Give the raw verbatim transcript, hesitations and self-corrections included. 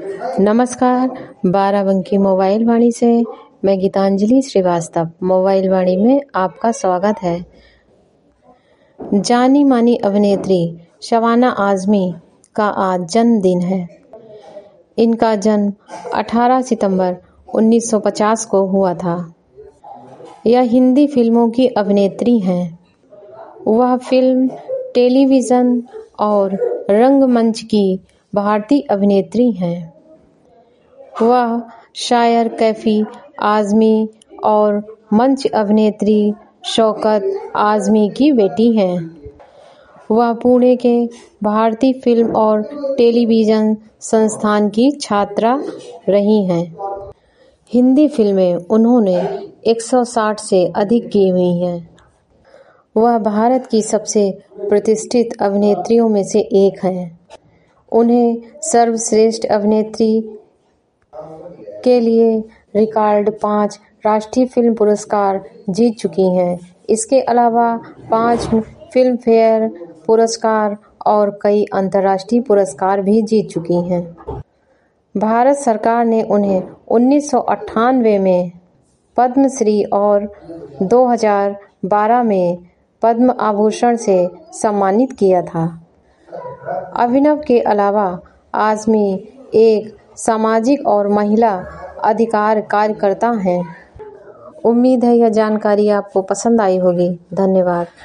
नमस्कार, बाराबंकी मोबाइल वाणी से मैं गीतांजलि श्रीवास्तव मोबाइल वाणी में आपका स्वागत है। जानी मानी अभिनेत्री शबाना आजमी का आज जन्मदिन है। इनका जन्म अठारह सितंबर उन्नीस सौ पचास को हुआ था। यह हिंदी फिल्मों की अभिनेत्री हैं। वह फिल्म, टेलीविज़न और रंगमंच की भारतीय अभिनेत्री हैं। वह शायर कैफी आज़मी और मंच अभिनेत्री शौकत आज़मी की बेटी हैं। वह पुणे के भारतीय फिल्म और टेलीविज़न संस्थान की छात्रा रही हैं। हिंदी फिल्में उन्होंने एक सौ साठ से अधिक की हुई हैं। वह भारत की सबसे प्रतिष्ठित अभिनेत्रियों में से एक हैं। उन्हें सर्वश्रेष्ठ अभिनेत्री के लिए रिकॉर्ड पाँच राष्ट्रीय फिल्म पुरस्कार जीत चुकी हैं। इसके अलावा पाँच फिल्म फेयर पुरस्कार और कई अंतर्राष्ट्रीय पुरस्कार भी जीत चुकी हैं। भारत सरकार ने उन्हें उन्नीस सौ अट्ठानवे में पद्मश्री और दो हज़ार बारह में पद्म आभूषण से सम्मानित किया था। अभिनव के अलावा आज़मी एक सामाजिक और महिला अधिकार कार्यकर्ता हैं। उम्मीद है यह जानकारी आपको पसंद आई होगी। धन्यवाद।